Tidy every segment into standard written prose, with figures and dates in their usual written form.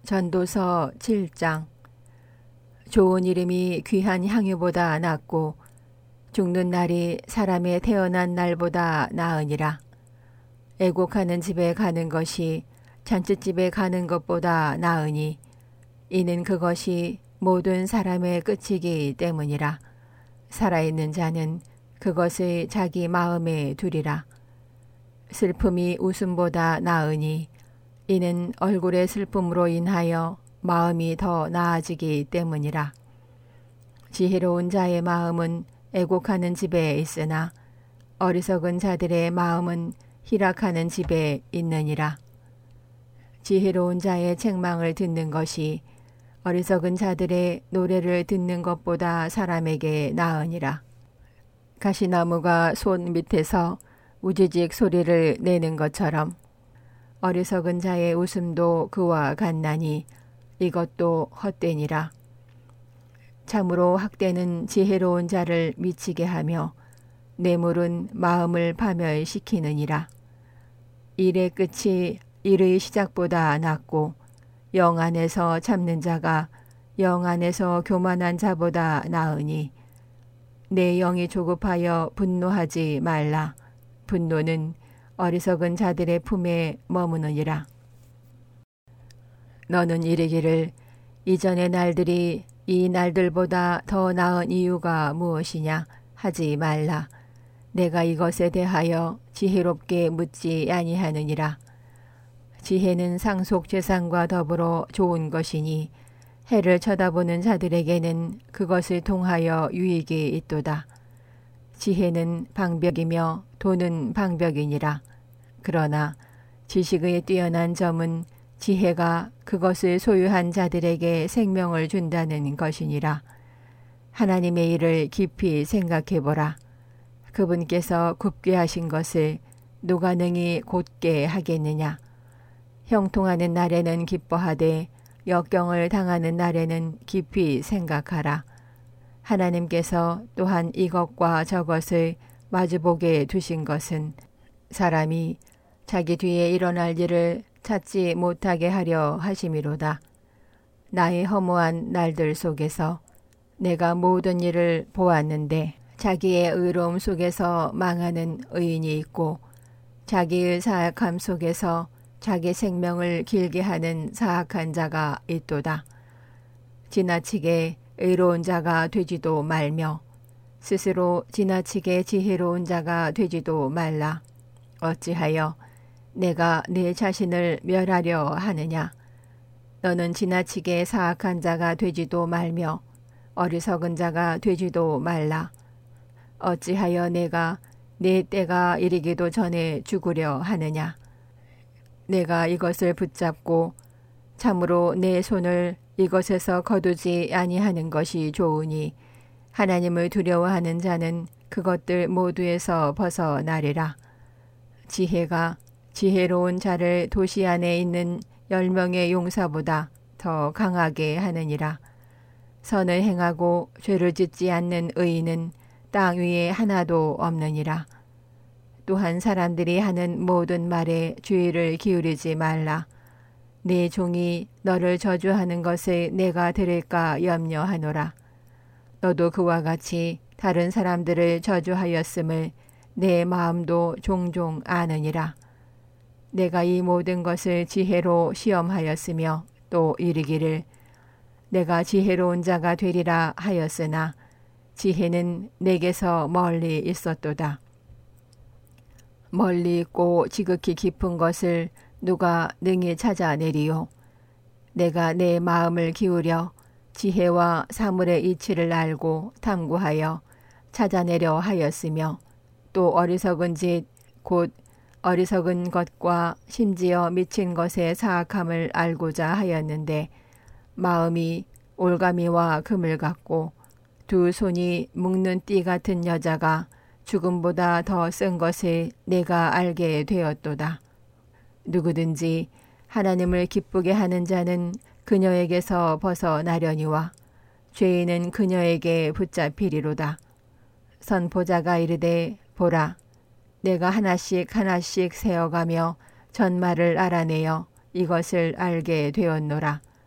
전도서 7장. 좋은 이름이 귀한 향유보다 낫고 죽는 날이 사람의 태어난 날보다 나으니라. 애곡하는 집에 가는 것이 잔치집에 가는 것보다 나으니 이는 그것이 모든 사람의 끝이기 때문이라. 살아있는 자는 그것을 자기 마음에 두리라. 슬픔이 웃음보다 나으니 이는 얼굴의 슬픔으로 인하여 마음이 더 나아지기 때문이라. 지혜로운 자의 마음은 애곡하는 집에 있으나 어리석은 자들의 마음은 희락하는 집에 있느니라. 지혜로운 자의 책망을 듣는 것이 어리석은 자들의 노래를 듣는 것보다 사람에게 나으니라. 가시나무가 손 밑에서 우지직 소리를 내는 것처럼 어리석은 자의 웃음도 그와 같나니 이것도 헛되니라. 참으로 학대는 지혜로운 자를 미치게 하며 뇌물은 마음을 파멸시키느니라. 일의 끝이 일의 시작보다 낫고 영 안에서 참는 자가 영 안에서 교만한 자보다 나으니 내 영이 조급하여 분노하지 말라. 분노는 어리석은 자들의 품에 머무느니라. 너는 이르기를 이전의 날들이 이 날들보다 더 나은 이유가 무엇이냐 하지 말라. 내가 이것에 대하여 지혜롭게 묻지 아니하느니라. 지혜는 상속 재산과 더불어 좋은 것이니 해를 쳐다보는 자들에게는 그것을 통하여 유익이 있도다. 지혜는 방벽이며 돈은 방벽이니라. 그러나 지식의 뛰어난 점은 지혜가 그것을 소유한 자들에게 생명을 준다는 것이니라. 하나님의 일을 깊이 생각해보라. 그분께서 굽게 하신 것을 누가 능히 곧게 하겠느냐. 형통하는 날에는 기뻐하되 역경을 당하는 날에는 깊이 생각하라. 하나님께서 또한 이것과 저것을 마주보게 두신 것은 사람이 자기 뒤에 일어날 일을 찾지 못하게 하려 하심이로다. 나의 허무한 날들 속에서 내가 모든 일을 보았는데 자기의 의로움 속에서 망하는 의인이 있고 자기의 사악함 속에서 자기 생명을 길게 하는 사악한 자가 있도다. 지나치게 의로운 자가 되지도 말며 스스로 지나치게 지혜로운 자가 되지도 말라. 어찌하여 내가 내 자신을 멸하려 하느냐. 너는 지나치게 사악한 자가 되지도 말며 어리석은 자가 되지도 말라. 어찌하여 내가 내 때가 이르기도 전에 죽으려 하느냐. 내가 이것을 붙잡고 참으로 내 손을 이것에서 거두지 아니하는 것이 좋으니 하나님을 두려워하는 자는 그것들 모두에서 벗어나리라. 지혜가 지혜로운 자를 도시 안에 있는 10명의 용사보다 더 강하게 하느니라. 선을 행하고 죄를 짓지 않는 의인은 땅 위에 하나도 없느니라. 또한 사람들이 하는 모든 말에 주의를 기울이지 말라. 네 종이 너를 저주하는 것을 내가 들을까 염려하노라. 너도 그와 같이 다른 사람들을 저주하였음을 내 마음도 종종 아느니라. 내가 이 모든 것을 지혜로 시험하였으며 또 이르기를 내가 지혜로운 자가 되리라 하였으나 지혜는 내게서 멀리 있었도다. 멀리 있고 지극히 깊은 것을 누가 능히 찾아내리요. 내가 내 마음을 기울여 지혜와 사물의 이치를 알고 탐구하여 찾아내려 하였으며 또 어리석은 짓 곧 어리석은 것과 심지어 미친 것의 사악함을 알고자 하였는데 마음이 올가미와 금을 같고 두 손이 묶는 띠 같은 여자가 죽음보다 더 쓴 것을 내가 알게 되었도다. 누구든지 하나님을 기쁘게 하는 자는 그녀에게서 벗어나려니와 죄인은 그녀에게 붙잡히리로다. 선포자가 이르되 보라, 내가 하나씩 하나씩 세어가며 전말을 알아내어 이것을 알게 되었노라.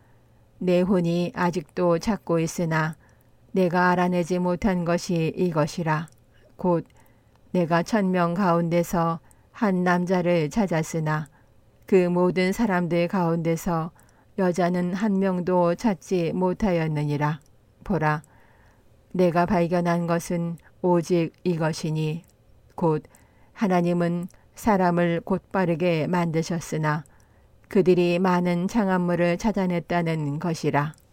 내 혼이 아직도 찾고 있으나 내가 알아내지 못한 것이 이것이라. 곧 내가 1000명 가운데서 한 남자를 찾았으나 그 모든 사람들 가운데서 여자는 한 명도 찾지 못하였느니라. 보라, 내가 발견한 것은 오직 이것이니 곧 하나님은 사람을 곧바르게 만드셨으나 그들이 많은 장암물을 찾아냈다는 것이라.